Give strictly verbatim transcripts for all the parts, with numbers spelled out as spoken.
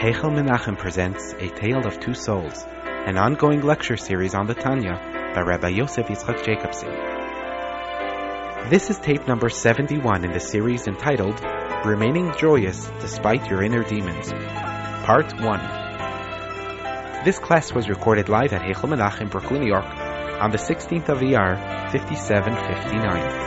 Heichal Menachem presents A Tale of Two Souls, an ongoing lecture series on the Tanya by Rabbi Yosef Yitzchak Jacobson. This is tape number seventy-one in the series entitled Remaining Joyous Despite Your Inner Demons, Part one. This class was recorded live at Heichal Menachem, Brooklyn, New York, on the sixteenth of Iyar, fifty-seven fifty-nine.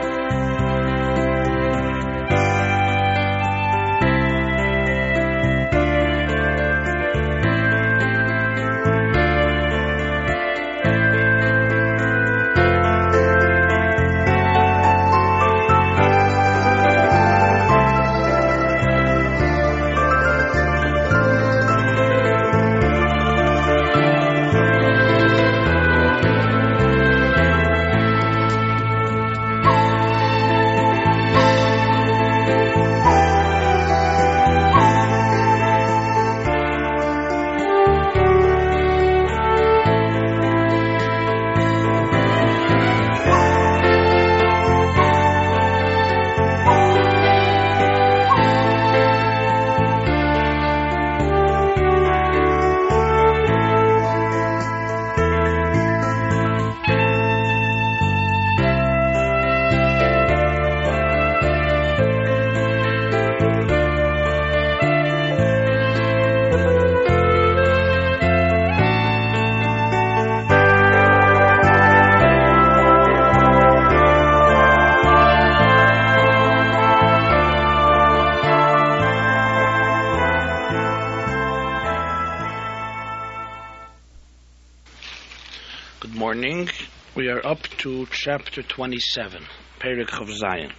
We are up to chapter twenty-seven, Perek of Zion.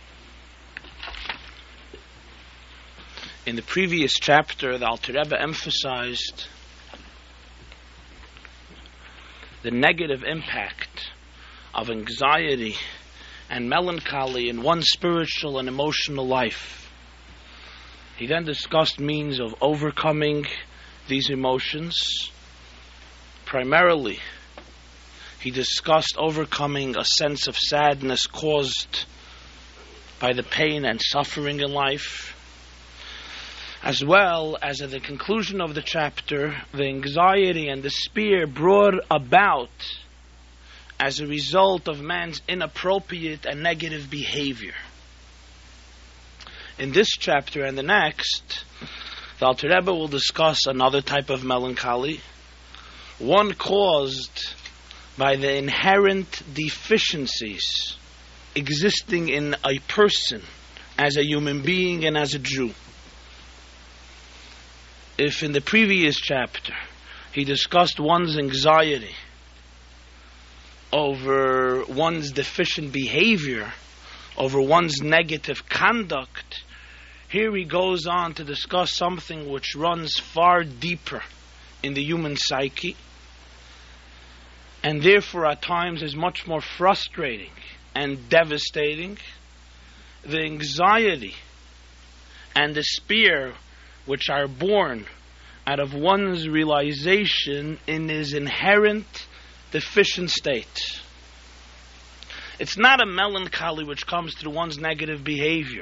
In the previous chapter, the Alter Rebbe emphasized the negative impact of anxiety and melancholy in one's spiritual and emotional life. He then discussed means of overcoming these emotions. Primarily, he discussed overcoming a sense of sadness caused by the pain and suffering in life, as well as at the conclusion of the chapter, the anxiety and despair brought about as a result of man's inappropriate and negative behavior. In this chapter and the next, the Alter Rebbe will discuss another type of melancholy, one caused by the inherent deficiencies existing in a person as a human being and as a Jew. If in the previous chapter he discussed one's anxiety over one's deficient behavior, over one's negative conduct, here he goes on to discuss something which runs far deeper in the human psyche, and therefore at times is much more frustrating and devastating: the anxiety and despair which are born out of one's realization in his inherent deficient state. It's not a melancholy which comes through one's negative behavior.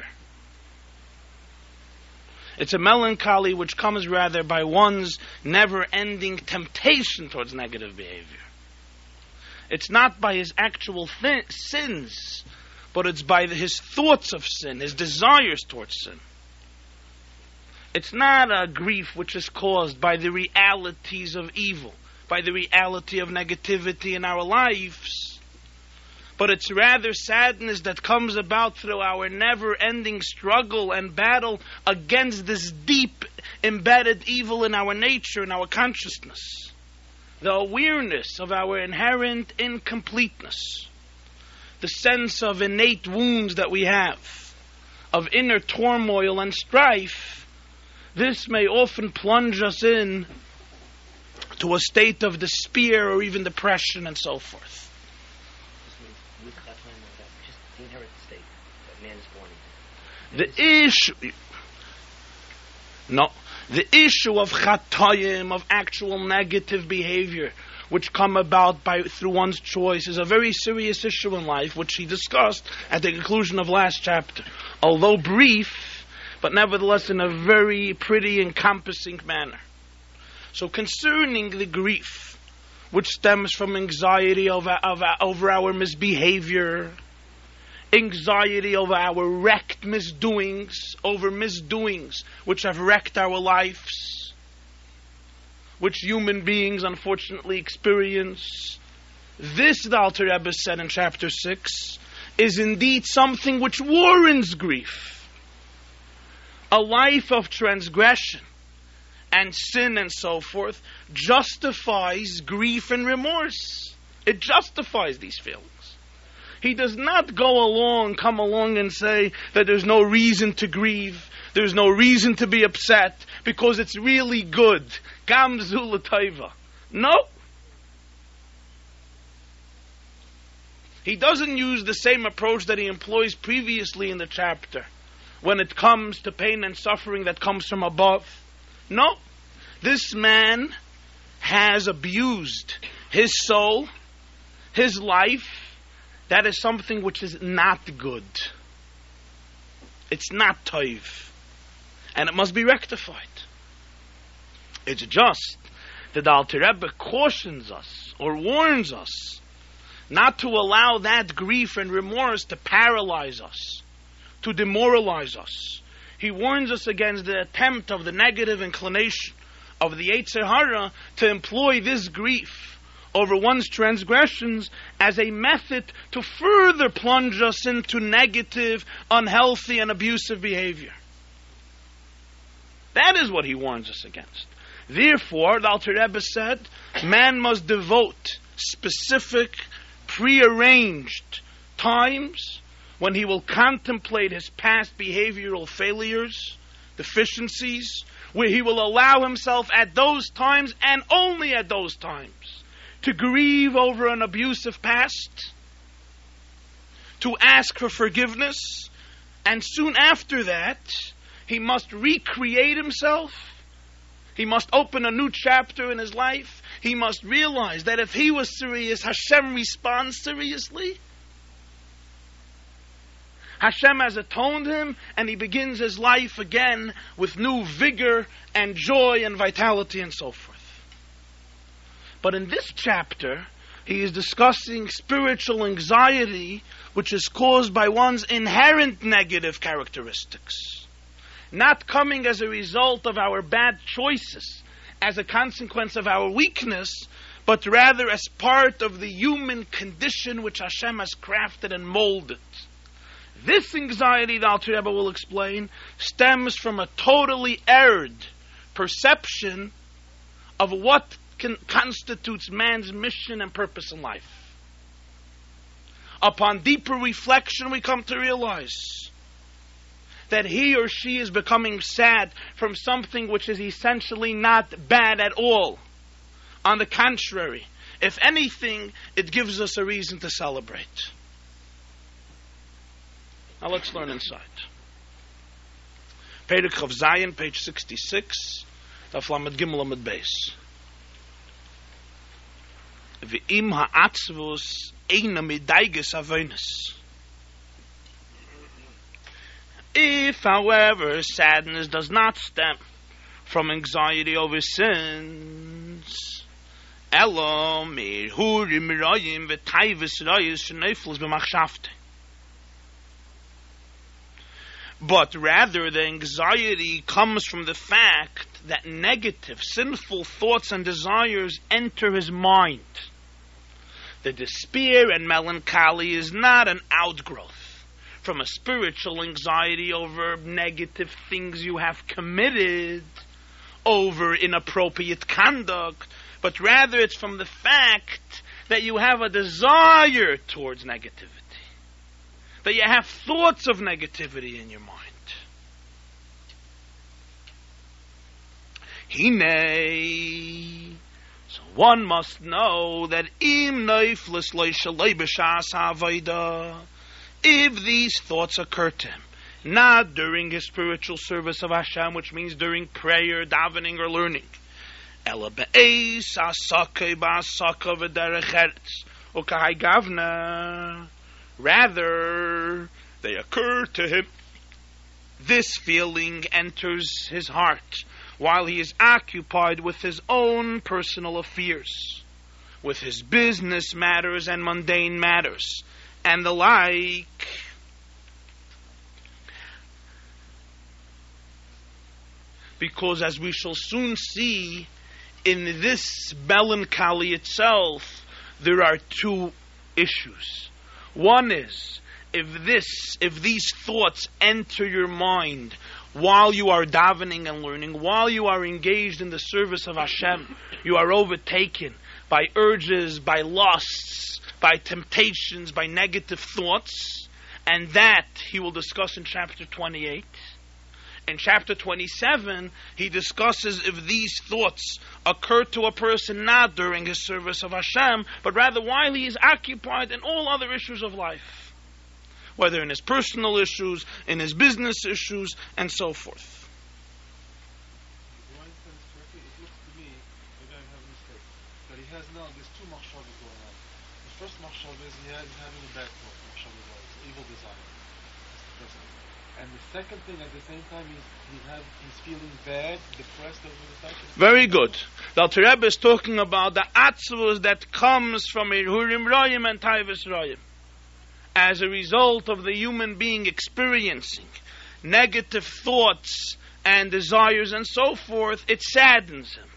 It's a melancholy which comes rather by one's never-ending temptation towards negative behavior. It's not by his actual th- sins, but it's by the, his thoughts of sin, his desires towards sin. It's not a grief which is caused by the realities of evil, by the reality of negativity in our lives, but it's rather sadness that comes about through our never-ending struggle and battle against this deep embedded evil in our nature, in our consciousness. The awareness of our inherent incompleteness, the sense of innate wounds that we have, of inner turmoil and strife, this may often plunge us in to a state of despair or even depression and so forth. Just the inherent state that man is born into. The issue, no. The issue of chatayim, of actual negative behavior, which come about by through one's choice, is a very serious issue in life, which he discussed at the conclusion of last chapter. Although brief, but nevertheless in a very pretty, encompassing manner. So concerning the grief, which stems from anxiety over, over, over our misbehavior, anxiety over our wrecked misdoings, over misdoings which have wrecked our lives, which human beings unfortunately experience, this, the Alter Rebbe said in chapter six, is indeed something which warrants grief. A life of transgression and sin and so forth justifies grief and remorse. It justifies these feelings. He does not go along, come along and say that there's no reason to grieve, there's no reason to be upset, because it's really good. Gam zu l'taiva. No. He doesn't use the same approach that he employs previously in the chapter, when it comes to pain and suffering that comes from above. No. This man has abused his soul, his life. That is something which is not good. It's not toiv. And it must be rectified. It's just that the Alter Rebbe cautions us, or warns us, not to allow that grief and remorse to paralyze us, to demoralize us. He warns us against the attempt of the negative inclination of the Yetzer Hara to employ this grief over one's transgressions as a method to further plunge us into negative, unhealthy, and abusive behavior. That is what he warns us against. Therefore, the Alter Rebbe said, man must devote specific, prearranged times when he will contemplate his past behavioral failures, deficiencies, where he will allow himself at those times, and only at those times, to grieve over an abusive past, to ask for forgiveness, and soon after that, he must recreate himself. He must open a new chapter in his life. He must realize that if he was serious, Hashem responds seriously. Hashem has atoned him, and he begins his life again with new vigor and joy and vitality and so forth. But in this chapter, he is discussing spiritual anxiety, which is caused by one's inherent negative characteristics, not coming as a result of our bad choices, as a consequence of our weakness, but rather as part of the human condition which Hashem has crafted and molded. This anxiety, the Alter Rebbe will explain, stems from a totally erred perception of what can, constitutes man's mission and purpose in life. Upon deeper reflection, we come to realize that he or she is becoming sad from something which is essentially not bad at all. On the contrary, if anything, it gives us a reason to celebrate. Now let's learn inside. Perek Chav Zayin, page sixty-six, Daf Lamed Gimel Amud Beis. V'im ha'atzvus eina midaiges avonos. If, however, sadness does not stem from anxiety over sins, elo mirhurim royim v'tayvis royis sheneflos b'machshavte, but rather the anxiety comes from the fact that negative, sinful thoughts and desires enter his mind. The despair and melancholy is not an outgrowth from a spiritual anxiety over negative things you have committed, over inappropriate conduct, but rather it's from the fact that you have a desire towards negativity, that you have thoughts of negativity in your mind. Hine, so one must know that im neiflis lo shalei b'shas ha'avodah, if these thoughts occur to him, not during his spiritual service of Hashem, which means during prayer, davening, or learning, ela be'eis asakei ba'asaka v'derech eretz ukahai gavna, rather they occur to him this feeling enters his heart while he is occupied with his own personal affairs, with his business matters and mundane matters, and the like. Because as we shall soon see, in this melancholy itself, there are two issues. One is, if this, if these thoughts enter your mind while you are davening and learning, while you are engaged in the service of Hashem, you are overtaken by urges, by lusts, by temptations, by negative thoughts, and that he will discuss in chapter twenty-eight. In chapter twenty-seven, he discusses if these thoughts occur to a person not during his service of Hashem, but rather while he is occupied in all other issues of life, whether in his personal issues, in his business issues, and so forth. Do I understand this correctly? It looks to me, maybe I have a mistake, that he has now, there's two machshavas going on. The first machshava is he has having a bad thought, machshava, evil desire. That's the first thing. And the second thing, at the same time, he's, he have, he's feeling bad, depressed over the fact. Very good. The Alter Rebbe is talking about the atzvus that comes from Irhurim Royim and Taivas Royim. As a result of the human being experiencing negative thoughts and desires and so forth, it saddens him.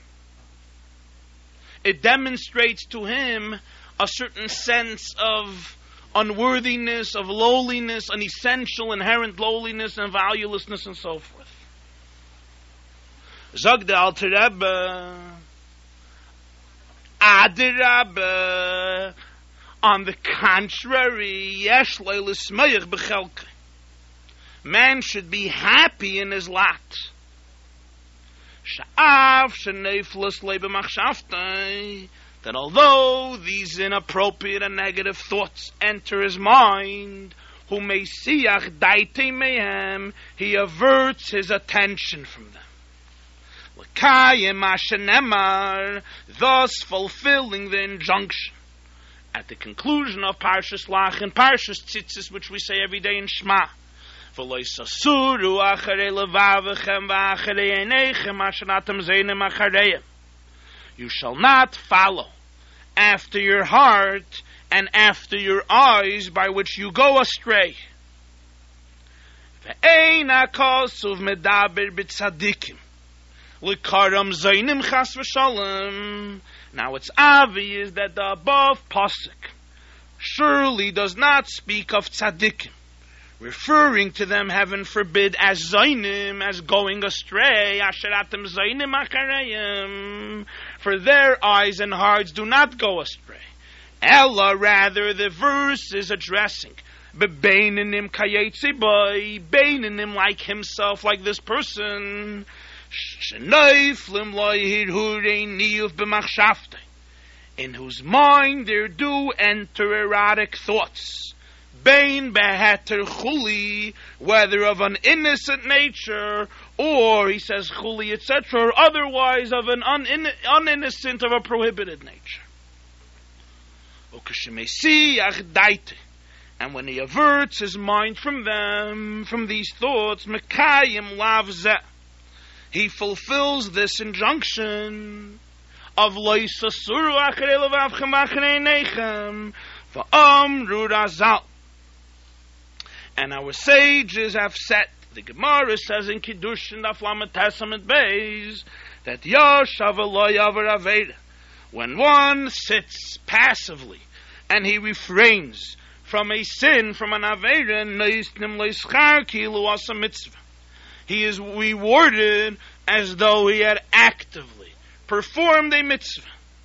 It demonstrates to him a certain sense of unworthiness, of lowliness, an essential inherent lowliness and valuelessness and so forth. Zog the Alter Rebbe, Adirabbe, on the contrary, yesh leilis meyach bechelke. Man should be happy in his lot. Sha'af sheneiflis lebe machshavtei, that although these inappropriate and negative thoughts enter his mind, who may siach daite mehem, he averts his attention from them. L'kayim ashenemar, thus fulfilling the injunction at the conclusion of Parshas Lach and Parshas Tzitzis, which we say every day in Shema. V'lo yisasuru acharei levavechem v'acharei einechem asher atem zeinem achareim. You shall not follow after your heart and after your eyes by which you go astray. Ve'ein ha'kosuv medaber b'tzadikim l'karam zaynim chas v'shalom. Now it's obvious that the above pasuk surely does not speak of tzaddikim, referring to them, heaven forbid, as zaynim, as going astray, asheratim zaynim acharayim, for their eyes and hearts do not go astray. Ella, rather, the verse is addressing bebeinanim kayetzi boy, beinanim like himself, like this person, in whose mind there do enter erotic thoughts, Bain beheter chuli, whether of an innocent nature, or, he says chuli, et cetera, or otherwise of an un- uninnocent, of a prohibited nature. And when he averts his mind from them, from these thoughts, mekayim lavzeh, he fulfills this injunction of loisasuru acharei levavchem v'acharei einechem v'amru razal. And our sages have said, the Gemara says in Kiddushin Daf Lamed Testament Beis, that yashav lo yaver aveda, when one sits passively and he refrains from a sin, from an aveda, neisnim leischar kilu asa mitzvah, he is rewarded as though he had actively performed a mitzvah.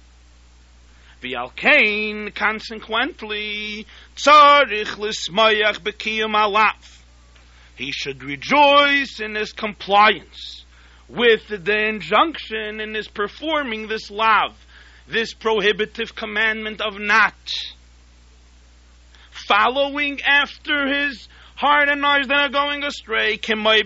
V'alkein, consequently, tzarich l'smayach b'kiyum alav, he should rejoice in his compliance with the injunction, in his performing this lav, this prohibitive commandment of not following after his heart and eyes that are going astray,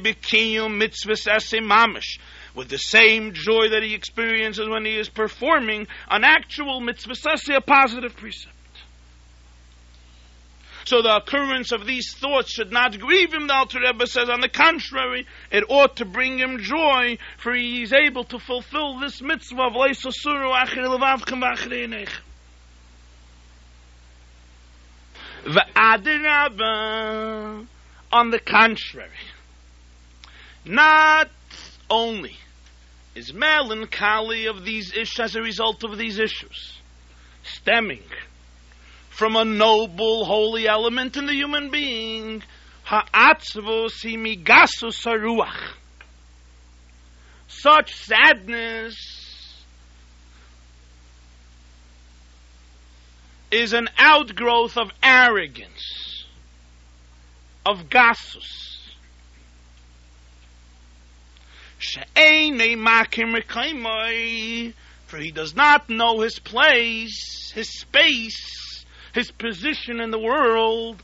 with the same joy that he experiences when he is performing an actual mitzvah, a positive precept. So the occurrence of these thoughts should not grieve him, the Alter Rebbe says. On the contrary, it ought to bring him joy, for he is able to fulfill this mitzvah of Leisosuru Acher Levavchem V'Achrei Einechem. V'adirabah, on the contrary, not only is melancholy of these issues as a result of these issues, stemming from a noble, holy element in the human being, ha'atzvos himigasus haruach. Such sadness is an outgrowth of arrogance, of gasus. She'einei makim rechaimai, for he does not know his place, his space, his position in the world.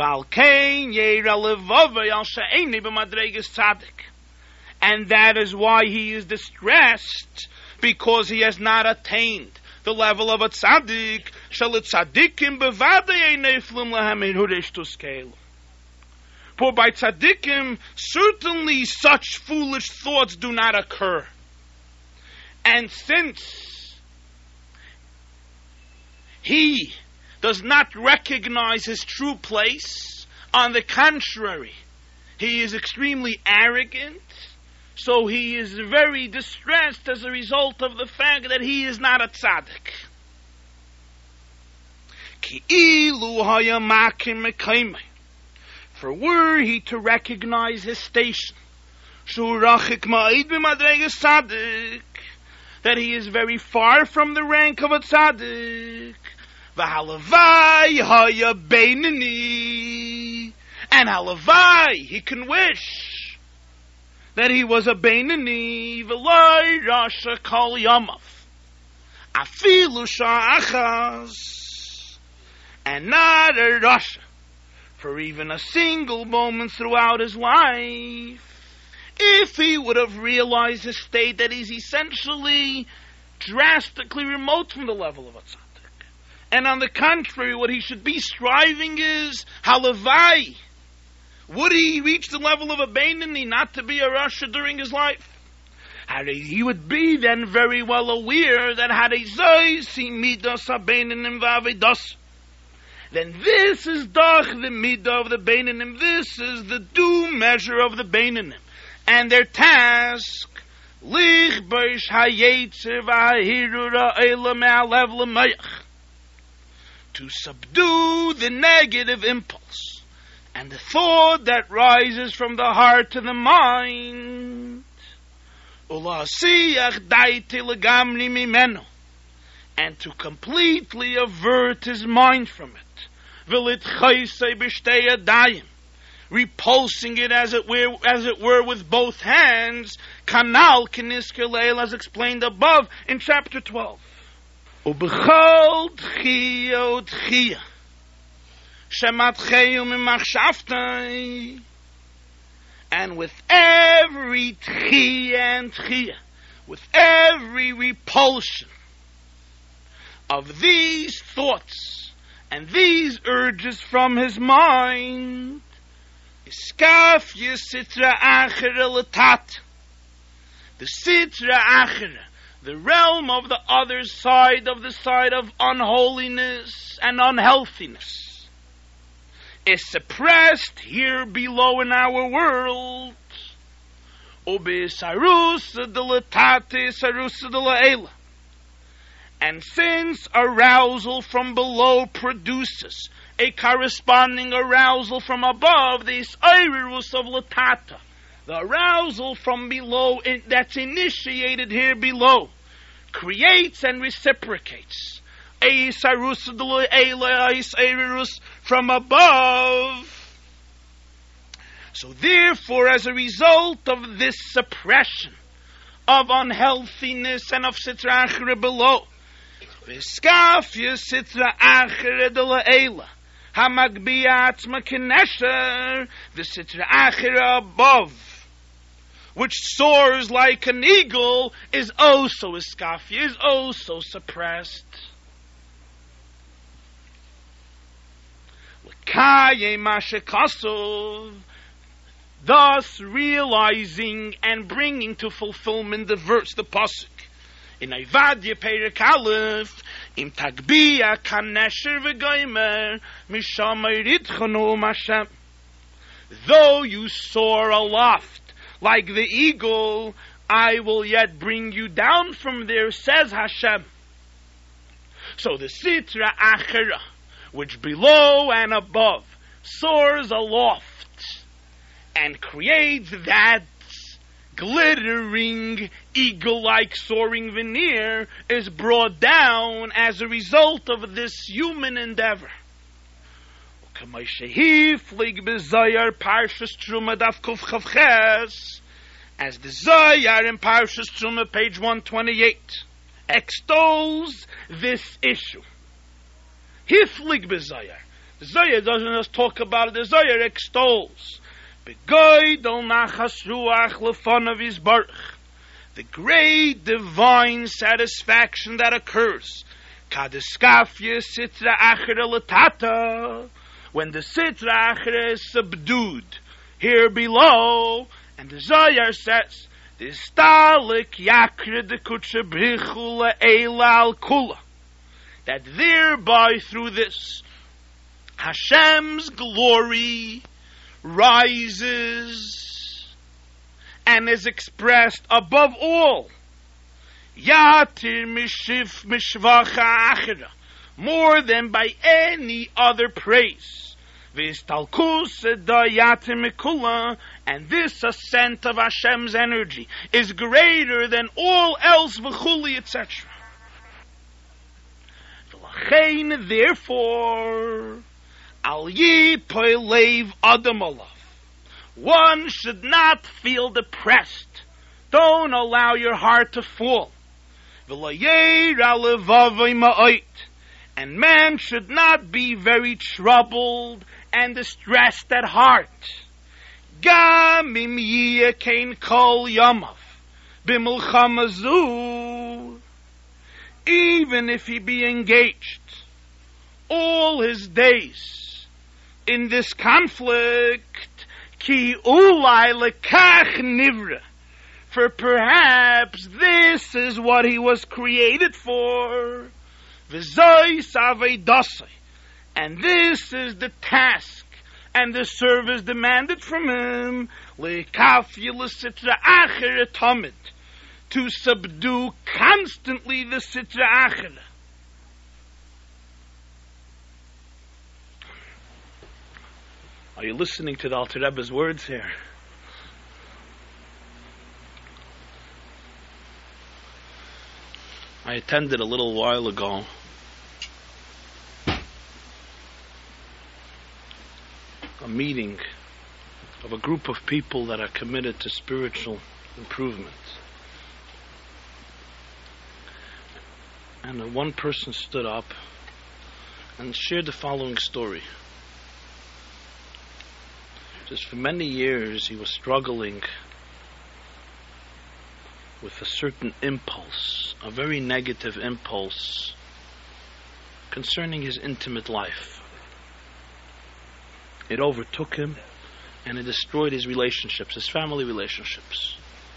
And that is why he is distressed, because he has not attained the level of a tzaddik. For by tzaddikim, certainly such foolish thoughts do not occur. And since he does not recognize his true place, on the contrary, he is extremely arrogant, so he is very distressed as a result of the fact that he is not a tzaddik. For were he to recognize his station, that he is very far from the rank of a tzaddik, and halavai, he can wish that he was a beinani, v'loi rasha kol yamav, afilu sha'achas, and not a rasha for even a single moment throughout his life, if he would have realized his state that he's essentially drastically remote from the level of a tzaddik. And on the contrary, what he should be striving is halavai. Would he reach the level of a beinani, not to be a rasha during his life? He would be then very well aware that then this is doch the midah of the beinanim. This is the due measure of the beinanim, and their task lichbeish hayetzer v'hahirura eila me'alev l'mayach, to subdue the negative impulse and the thought that rises from the heart to the mind, and to completely avert his mind from it, repulsing it as it were, as it were with both hands, kanal keniskeleil, as explained above in chapter twelve. Ubechol tchia utchia shematcheu mimachshavtai, and with every tchia and tchia, with every repulsion of these thoughts and these urges from his mind, iskaf yisitra achera latat, the sitra achera, the realm of the other side, of the side of unholiness and unhealthiness, is suppressed here below in our world. And since arousal from below produces a corresponding arousal from above, this Eirus of Latata, the arousal from below in, that's initiated here below, creates and reciprocates a Eirus from above. So therefore, as a result of this suppression of unhealthiness and of sitra achra below, v'skafya sitra achra de la'ela, hamagbiya atzma kinesher, the sitra achra above, which soars like an eagle, is also iskafya, is also suppressed. Kaye Mashekasov, thus realizing and bringing to fulfillment the verse, the pasuk. In Ayvadia Perek Aleph, Im Tagbia Kanesher V'Goymer, Mishamay Ritchanu Mashem. Though you soar aloft like the eagle, I will yet bring you down from there, says Hashem. So the Sitra Achera, which below and above soars aloft and creates that glittering eagle-like soaring veneer, is brought down as a result of this human endeavor. As the Zohar in Parshas Truma, page one twenty-eight, extols this issue. Hiflig b'Zohar. The Zohar doesn't just talk about it, the Zohar extols. The great divine satisfaction that occurs when the Sitra Achera is subdued here below, and the Zohar says, that thereby through this Hashem's glory rises and is expressed above all, Yatir Mishif Mishvacha Achera, more than by any other praise. And this ascent of Hashem's energy is greater than all else, v'chuli, et cetera. Therefore, al yipolev adam alav, one should not feel depressed. Don't allow your heart to fall. And man should not be very troubled and distressed at heart. Gamim yikain kol yamav b'milchamazu, even if he be engaged all his days in this conflict, ki ulai lekach nivra, for perhaps this is what he was created for. V'zoi saveidasai, and this is the task and the service demanded from him, lekafye l'sitra achera tamid, to subdue constantly the Sitra Achera. Are you listening to the Alter Rebbe's words here? I attended a little while ago a meeting of a group of people that are committed to spiritual improvement. And one person stood up and shared the following story. Just for many years he was struggling with a certain impulse, a very negative impulse concerning his intimate life. It overtook him and it destroyed his relationships, his family relationships.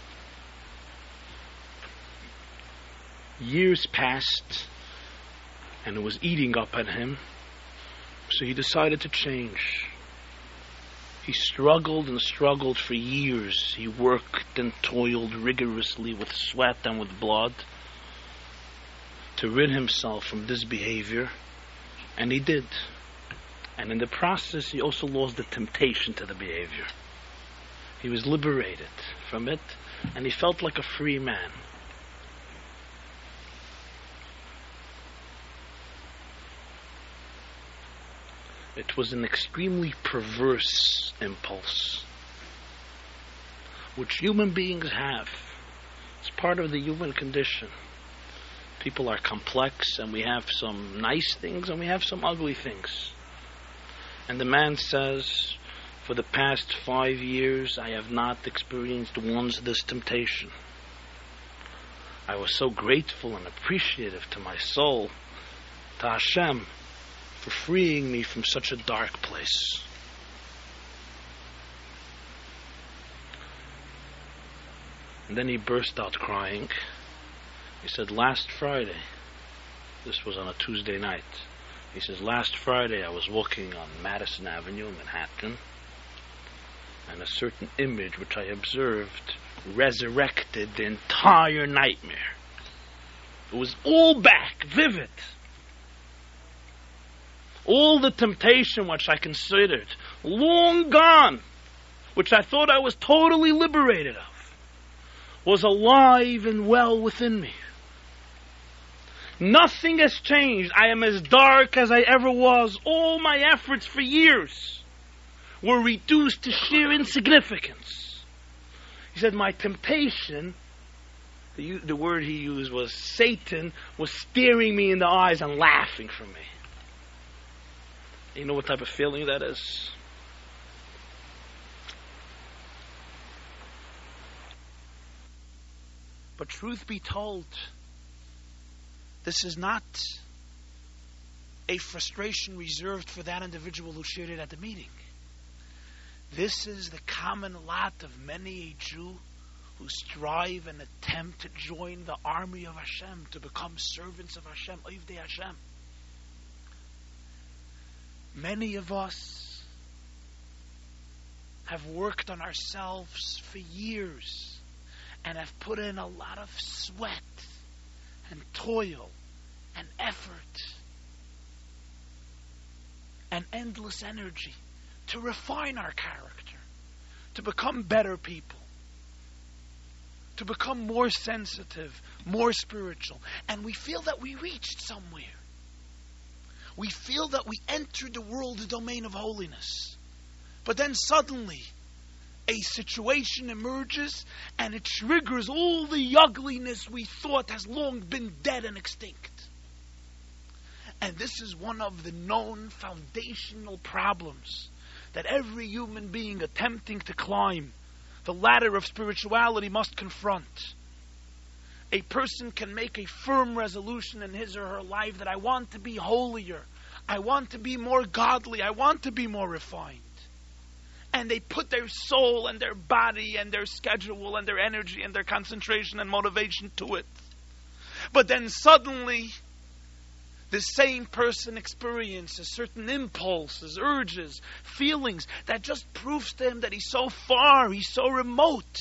Years passed and it was eating up at him, so he decided to change. He struggled and struggled for years. He worked and toiled rigorously with sweat and with blood to rid himself from this behavior, and he did. And in the process, he also lost the temptation to the behavior. He was liberated from it, and he felt like a free man. It was an extremely perverse impulse, which human beings have. It's part of the human condition. People are complex, and we have some nice things, and we have some ugly things. And the man says, for the past five years, I have not experienced once this temptation. I was so grateful and appreciative to my soul, to Hashem, for freeing me from such a dark place. And then he burst out crying. He said, last Friday, this was on a Tuesday night, he says, last Friday I was walking on Madison Avenue in Manhattan, and a certain image which I observed resurrected the entire nightmare. It was all back, vivid. All the temptation which I considered long gone, which I thought I was totally liberated of, was alive and well within me. Nothing has changed. I am as dark as I ever was. All my efforts for years were reduced to sheer insignificance. He said, my temptation, the, the word he used was Satan, was staring me in the eyes and laughing from me. You know what type of feeling that is? But truth be told, this is not a frustration reserved for that individual who shared it at the meeting. This is the common lot of many a Jew who strive and attempt to join the army of Hashem, to become servants of Hashem, Ovdei Hashem. Many of us have worked on ourselves for years and have put in a lot of sweat and toil and effort and endless energy to refine our character, to become better people, to become more sensitive, more spiritual. And we feel that we reached somewhere. We feel that we entered the world, the domain of holiness. But then suddenly, a situation emerges and it triggers all the ugliness we thought has long been dead and extinct. And this is one of the known foundational problems that every human being attempting to climb the ladder of spirituality must confront. A person can make a firm resolution in his or her life that I want to be holier, I want to be more godly, I want to be more refined. And they put their soul and their body and their schedule and their energy and their concentration and motivation to it. But then suddenly, the same person experiences certain impulses, urges, feelings that just proves to him that he's so far, he's so remote.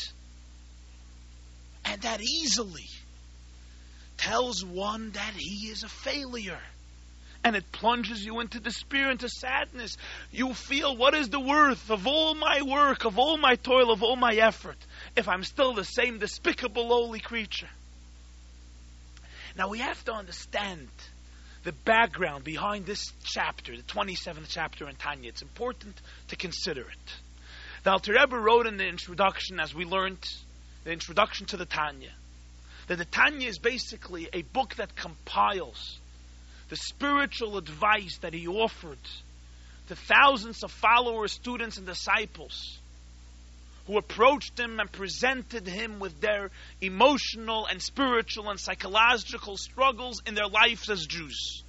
And that easily tells one that he is a failure. And it plunges you into despair, into sadness. You feel, what is the worth of all my work, of all my toil, of all my effort, if I'm still the same despicable, lowly creature? Now we have to understand the background behind this chapter, the twenty-seventh chapter in Tanya. It's important to consider it. The Alter Rebbe wrote in the introduction, as we learned, the introduction to the Tanya, that the Tanya is basically a book that compiles the spiritual advice that he offered to thousands of followers, students, and disciples who approached him and presented him with their emotional and spiritual and psychological struggles in their lives as Jews.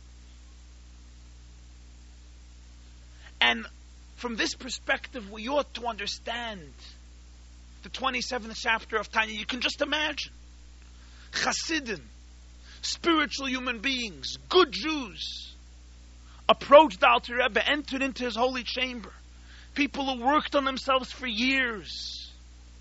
And from this perspective, we ought to understand the twenty-seventh chapter of Tanya. You can just imagine Hasidim, spiritual human beings, good Jews, approached the Alter Rebbe, entered into his holy chamber. People who worked on themselves for years,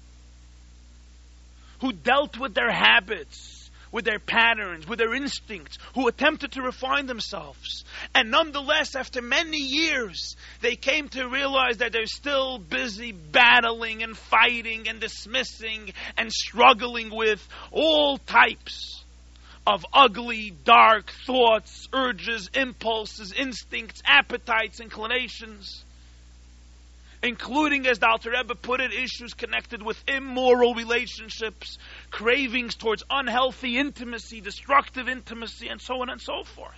who dealt with their habits, with their patterns, with their instincts, who attempted to refine themselves. And nonetheless, after many years, they came to realize that they're still busy battling and fighting and dismissing and struggling with all types of ugly, dark thoughts, urges, impulses, instincts, appetites, inclinations, including, as the Alter Rebbe put it, issues connected with immoral relationships, cravings towards unhealthy intimacy, destructive intimacy, and so on and so forth.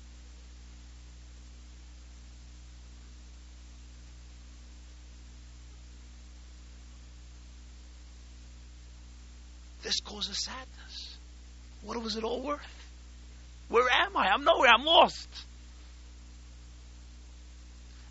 This causes sadness. What was it all worth? Where am I? I'm nowhere. I'm lost.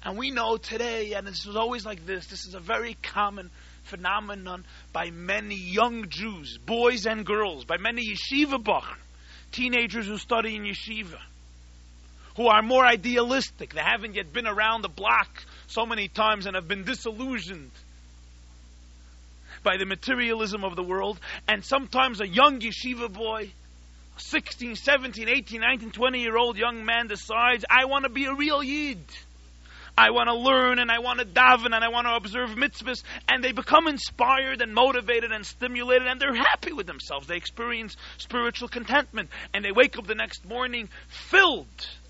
And we know today, and this was always like this, this is a very common phenomenon by many young Jews, boys and girls, by many yeshiva bach, teenagers who study in yeshiva, who are more idealistic. They haven't yet been around the block so many times and have been disillusioned by the materialism of the world. And sometimes a young yeshiva boy, sixteen, seventeen, eighteen, nineteen, twenty year old young man decides, I want to be a real Yid. I want to learn and I want to daven and I want to observe mitzvahs. And they become inspired and motivated and stimulated, and they're happy with themselves. They experience spiritual contentment. And they wake up the next morning filled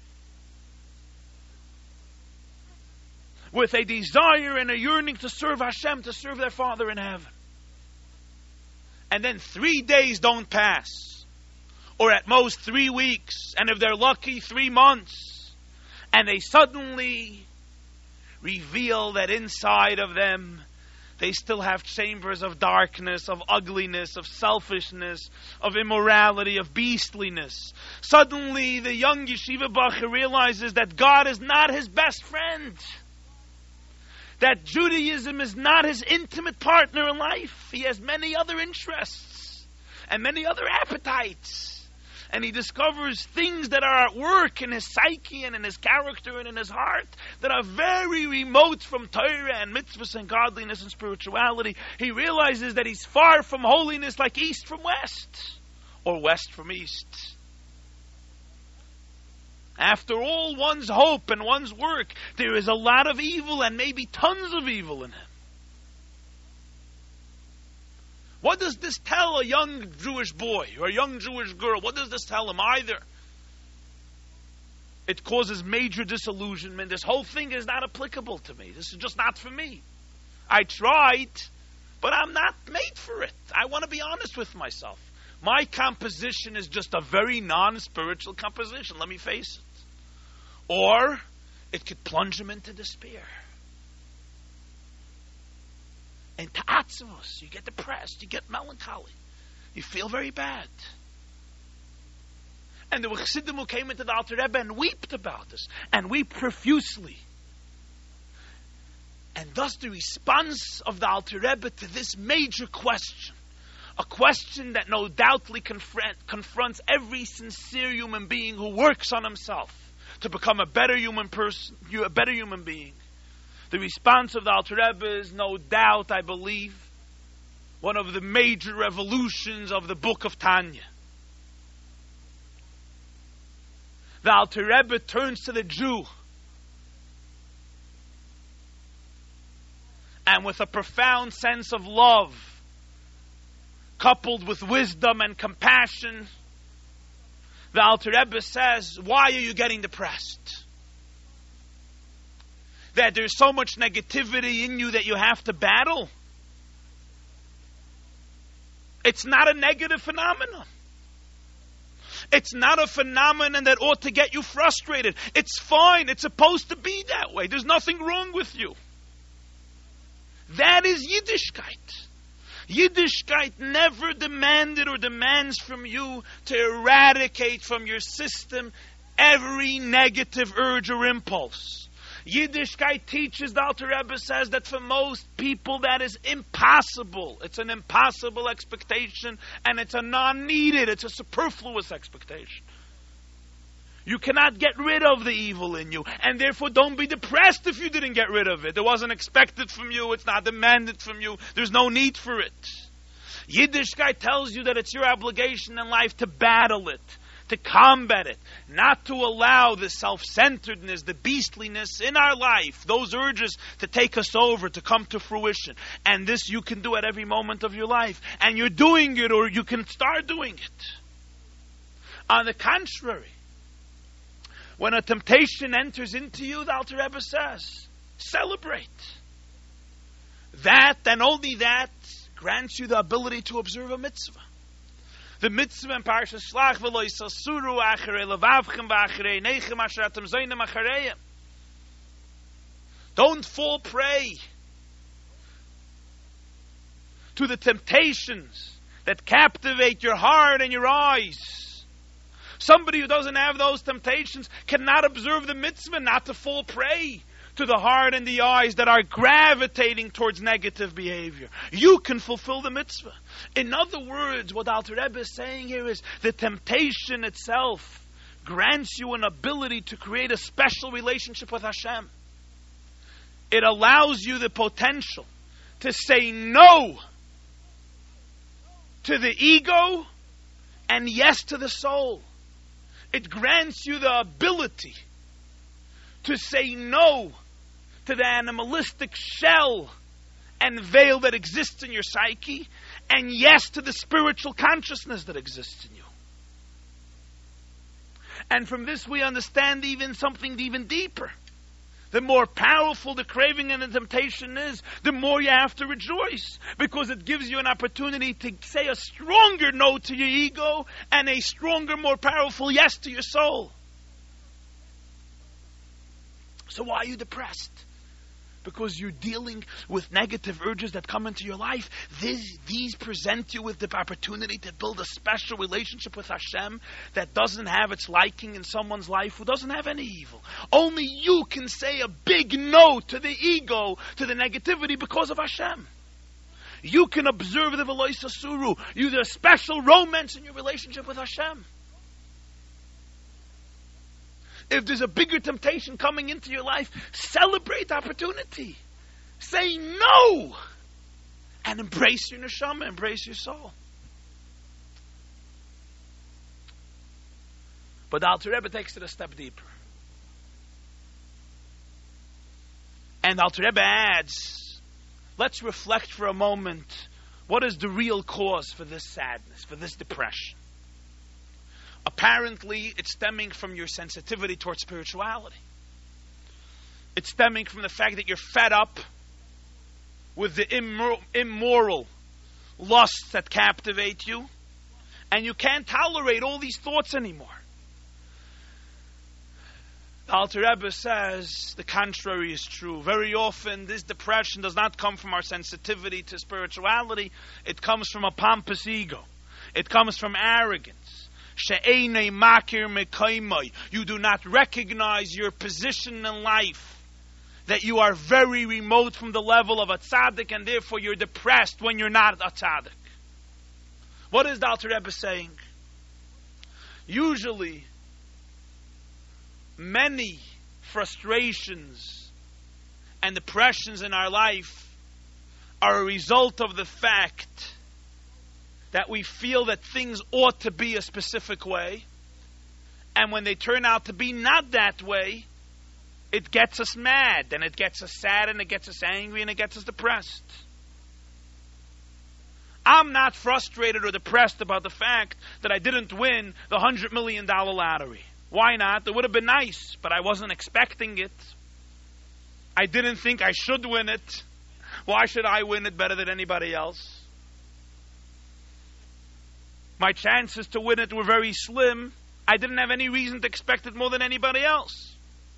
with a desire and a yearning to serve Hashem, to serve their Father in heaven. And then three days don't pass. Or at most three weeks. And if they're lucky, three months. And they suddenly reveal that inside of them they still have chambers of darkness, of ugliness, of selfishness, of immorality, of beastliness. Suddenly the young yeshiva bacher realizes that God is not his best friend. That Judaism is not his intimate partner in life. He has many other interests and many other appetites. And he discovers things that are at work in his psyche and in his character and in his heart that are very remote from Torah and mitzvahs and godliness and spirituality. He realizes that he's far from holiness, like east from west, or west from east. After all one's hope and one's work, there is a lot of evil and maybe tons of evil in him. What does this tell a young Jewish boy or a young Jewish girl? What does this tell him either? It causes major disillusionment. This whole thing is not applicable to me. This is just not for me. I tried, but I'm not made for it. I want to be honest with myself. My composition is just a very non-spiritual composition, let me face it. Or it could plunge him into despair. And ta'atzimos, you get depressed, you get melancholy, you feel very bad. And the Chassidim who came into the Alter Rebbe and wept about this, and weep profusely. And thus the response of the Alter Rebbe to this major question, a question that no doubtly confront, confronts every sincere human being who works on himself to become a better human person, a better human being. The response of the Alter Rebbe is no doubt, I believe, one of the major revolutions of the book of Tanya. The Alter Rebbe turns to the Jew and with a profound sense of love, coupled with wisdom and compassion, the Alter Rebbe says, why are you getting depressed? That there's so much negativity in you that you have to battle? It's not a negative phenomenon. It's not a phenomenon that ought to get you frustrated. It's fine. It's supposed to be that way. There's nothing wrong with you. That is Yiddishkeit. Yiddishkeit never demanded or demands from you to eradicate from your system every negative urge or impulse. Yiddishkeit teaches, the Alter Rebbe says, that for most people that is impossible. It's an impossible expectation, and it's a non-needed, it's a superfluous expectation. You cannot get rid of the evil in you, and therefore don't be depressed if you didn't get rid of it. It wasn't expected from you, it's not demanded from you, there's no need for it. Yiddishkeit tells you that it's your obligation in life to battle it, to combat it, not to allow the self-centeredness, the beastliness in our life, those urges to take us over, to come to fruition. And this you can do at every moment of your life. And you're doing it, or you can start doing it. On the contrary, when a temptation enters into you, the Alter Rebbe says, celebrate. That, and only that, grants you the ability to observe a mitzvah. The mitzvah in Parashat Shlach, v'lo yisasuru acharei levavchem v'acharei neichem asher atem zoinem achareim. Don't fall prey to the temptations that captivate your heart and your eyes. Somebody who doesn't have those temptations cannot observe the mitzvah not to fall prey to the heart and the eyes that are gravitating towards negative behavior. You can fulfill the mitzvah. In other words, what Alter Rebbe is saying here is the temptation itself grants you an ability to create a special relationship with Hashem. It allows you the potential to say no to the ego and yes to the soul. It grants you the ability to say no to the animalistic shell and veil that exists in your psyche, and yes to the spiritual consciousness that exists in you. And from this we understand even something even deeper. The more powerful the craving and the temptation is, the more you have to rejoice, because it gives you an opportunity to say a stronger no to your ego and a stronger, more powerful yes to your soul. So why are you depressed? Because you're dealing with negative urges that come into your life. These, these present you with the opportunity to build a special relationship with Hashem that doesn't have its liking in someone's life who doesn't have any evil. Only you can say a big no to the ego, to the negativity, because of Hashem. You can observe the Veloisa Suru. You there's a special romance in your relationship with Hashem. If there's a bigger temptation coming into your life, celebrate the opportunity. Say no! And embrace your neshama, embrace your soul. But the Alter Rebbe takes it a step deeper. And the Alter Rebbe adds, let's reflect for a moment, what is the real cause for this sadness, for this depression? Apparently, it's stemming from your sensitivity towards spirituality. It's stemming from the fact that you're fed up with the immoral, immoral lusts that captivate you, and you can't tolerate all these thoughts anymore. The Alter Rebbe says the contrary is true. Very often, this depression does not come from our sensitivity to spirituality. It comes from a pompous ego. It comes from arrogance. You do not recognize your position in life, that you are very remote from the level of a tzaddik, and therefore you're depressed when you're not a tzaddik. What is the Alter Rebbe saying? Usually, many frustrations and depressions in our life are a result of the fact that we feel that things ought to be a specific way, and when they turn out to be not that way, it gets us mad, and it gets us sad, and it gets us angry, and it gets us depressed. I'm not frustrated or depressed about the fact that I didn't win the one hundred million dollars lottery. Why not? It would have been nice, but I wasn't expecting it. I didn't think I should win it. Why should I win it better than anybody else? My chances to win it were very slim. I didn't have any reason to expect it more than anybody else.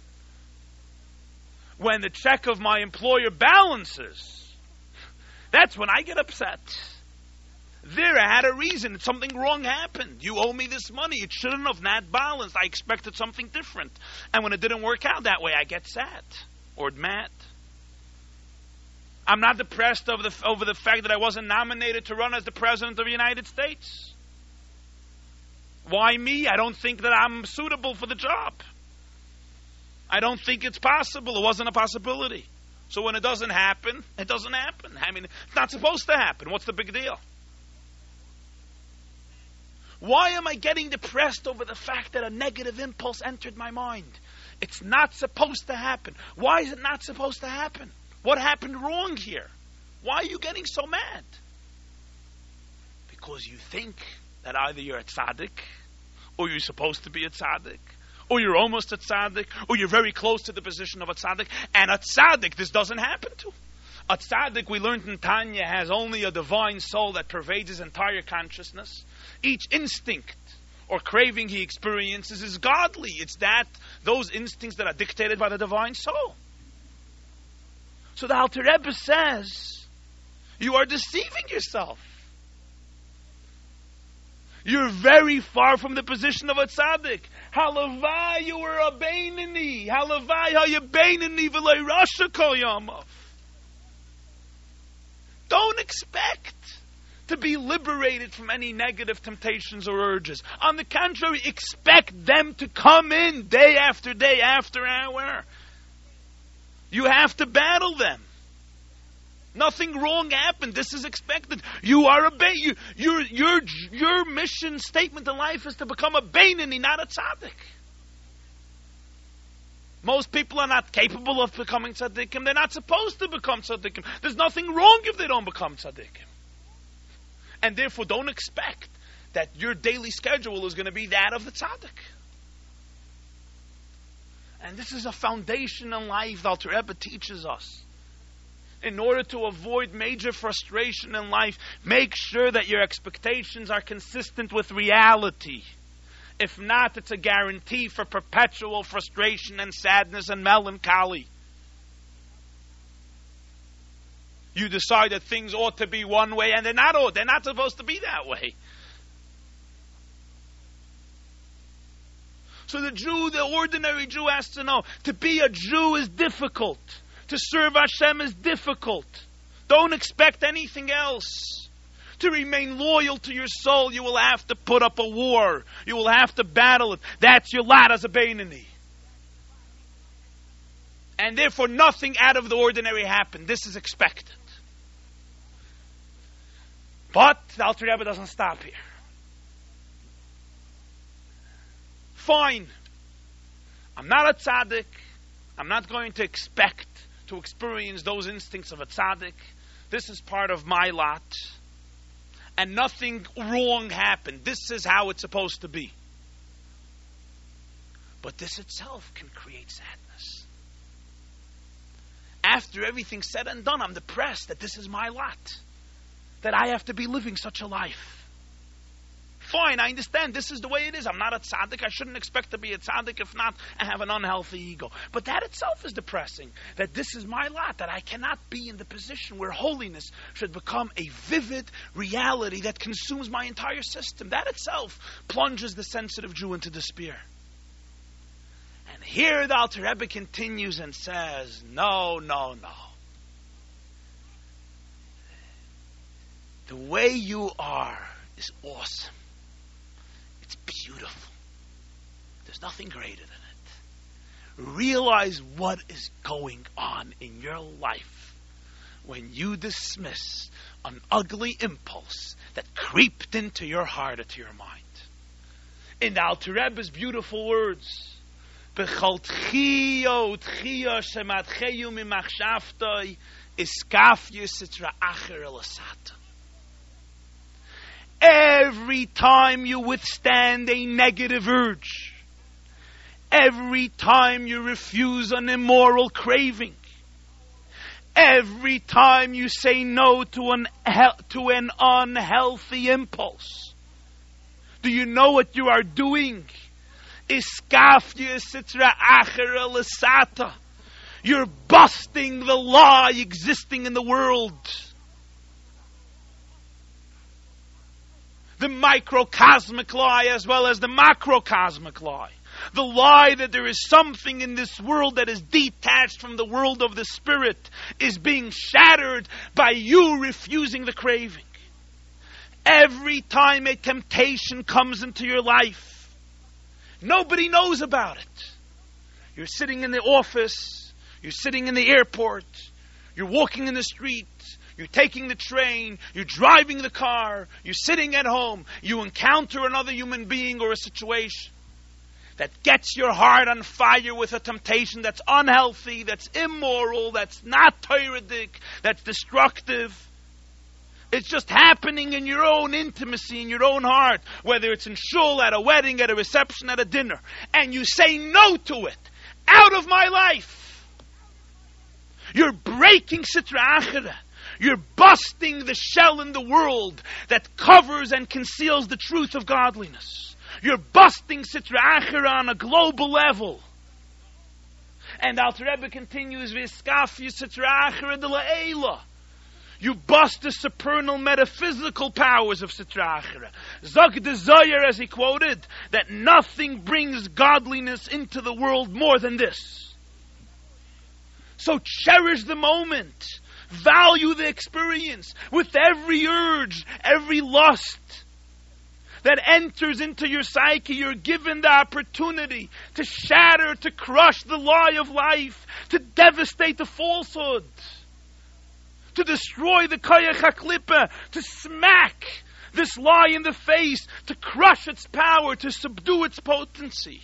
When the check of my employer balances, that's when I get upset. There, I had a reason. Something wrong happened. You owe me this money. It shouldn't have not balanced. I expected something different. And when it didn't work out that way, I get sad or mad. I'm not depressed over the, over the fact that I wasn't nominated to run as the President of the United States. Why me? I don't think that I'm suitable for the job. I don't think it's possible. It wasn't a possibility. So when it doesn't happen, it doesn't happen. I mean, it's not supposed to happen. What's the big deal? Why am I getting depressed over the fact that a negative impulse entered my mind? It's not supposed to happen. Why is it not supposed to happen? What happened wrong here? Why are you getting so mad? Because you think that either you're a tzaddik, or you're supposed to be a tzaddik, or you're almost a tzaddik, or you're very close to the position of a tzaddik, and a tzaddik this doesn't happen to. A tzaddik, we learned in Tanya, has only a divine soul that pervades his entire consciousness. Each instinct or craving he experiences is godly. It's that, those instincts that are dictated by the divine soul. So the Alter Rebbe says, you are deceiving yourself. You're very far from the position of a tzaddik. Halavai, you were a beinoni. Halavai, ha you beinoni v'lei rasha kol yamav. Don't expect to be liberated from any negative temptations or urges. On the contrary, expect them to come in day after day after hour. You have to battle them. Nothing wrong happened. This is expected. You are a bein. You, your your your mission statement in life is to become a beinoni, not a tzaddik. Most people are not capable of becoming tzaddikim. They're not supposed to become tzaddikim. There's nothing wrong if they don't become tzaddikim. And therefore, don't expect that your daily schedule is going to be that of the tzaddik. And this is a foundation in life that Alter Rebbe teaches us. In order to avoid major frustration in life, make sure that your expectations are consistent with reality. If not, it's a guarantee for perpetual frustration and sadness and melancholy. You decide that things ought to be one way, and they're not. They're not supposed to be that way. So the Jew, the ordinary Jew, has to know to be a Jew is difficult. To serve Hashem is difficult. Don't expect anything else. To remain loyal to your soul, you will have to put up a war. You will have to battle it. That's your lot as a beinoni. And therefore, nothing out of the ordinary happened. This is expected. But the Alter Rebbe doesn't stop here. Fine. I'm not a tzaddik. I'm not going to expect to experience those instincts of a tzaddik. This is part of my lot. And nothing wrong happened. This is how it's supposed to be. But this itself can create sadness. After everything's said and done, I'm depressed that this is my lot. That I have to be living such a life. Fine, I understand. This is the way it is. I'm not a tzaddik. I shouldn't expect to be a tzaddik. If not, I have an unhealthy ego. But that itself is depressing. That this is my lot. That I cannot be in the position where holiness should become a vivid reality that consumes my entire system. That itself plunges the sensitive Jew into despair. And here the Alter Rebbe continues and says, no, no, no. The way you are is awesome. It's beautiful. There's nothing greater than it. Realize what is going on in your life when you dismiss an ugly impulse that creeped into your heart or to your mind. In the Alter Rebbe's beautiful words, B'chol tchiyo tchiyo shematcheyu mimachshavtoi iskafyu sitra acher elasata. Every time you withstand a negative urge, every time you refuse an immoral craving, every time you say no to an to an unhealthy impulse, do you know what you are doing? Iskafya sitra achera lesata. You're busting the lie existing in the world. The microcosmic lie as well as the macrocosmic lie. The lie that there is something in this world that is detached from the world of the spirit is being shattered by you refusing the craving. Every time a temptation comes into your life, nobody knows about it. You're sitting in the office, you're sitting in the airport, you're walking in the street, you're taking the train, you're driving the car, you're sitting at home, you encounter another human being or a situation that gets your heart on fire with a temptation that's unhealthy, that's immoral, that's not Toradic, that's destructive. It's just happening in your own intimacy, in your own heart, whether it's in shul, at a wedding, at a reception, at a dinner, and you say no to it. Out of my life. You're breaking Sitra Achera. You're busting the shell in the world that covers and conceals the truth of godliness. You're busting Sitra Achera on a global level. And Alter Rebbe continues, V'eskafyu Sitra Achera de la'ela. You bust the supernal metaphysical powers of Sitra Achera. Zog the Zoyer, as he quoted, that nothing brings godliness into the world more than this. So cherish the moment. Value the experience with every urge, every lust that enters into your psyche. You're given the opportunity to shatter, to crush the lie of life, to devastate the falsehood, to destroy the Koyach HaKlippa, to smack this lie in the face, to crush its power, to subdue its potency.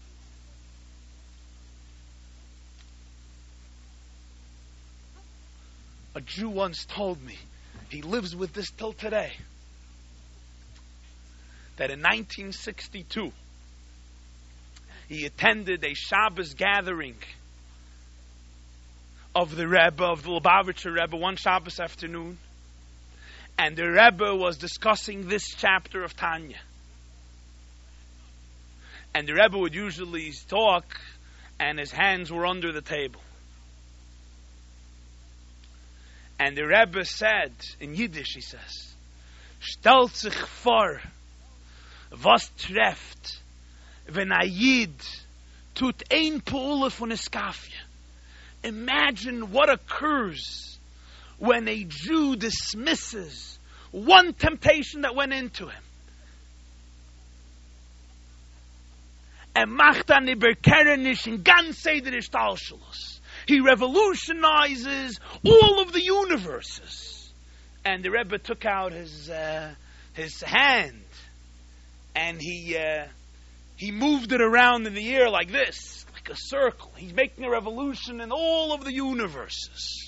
A Jew once told me, he lives with this till today, that in nineteen sixty-two, he attended a Shabbos gathering of the Rebbe, of the Lubavitcher Rebbe, one Shabbos afternoon, and the Rebbe was discussing this chapter of Tanya. And the Rebbe would usually talk, and his hands were under the table. And the Rebbe said, in Yiddish he says, Stellt sich vor, was trefft, wenn a Yid tut ein Pole von Eskafia. Imagine what occurs when a Jew dismisses one temptation that went into him. Er macht an Iberkerenisch in ganz Seder Ishtalshalos. He revolutionizes all of the universes. And the Rebbe took out his uh, his hand, and he uh, he moved it around in the air like this, like a circle. He's making a revolution in all of the universes.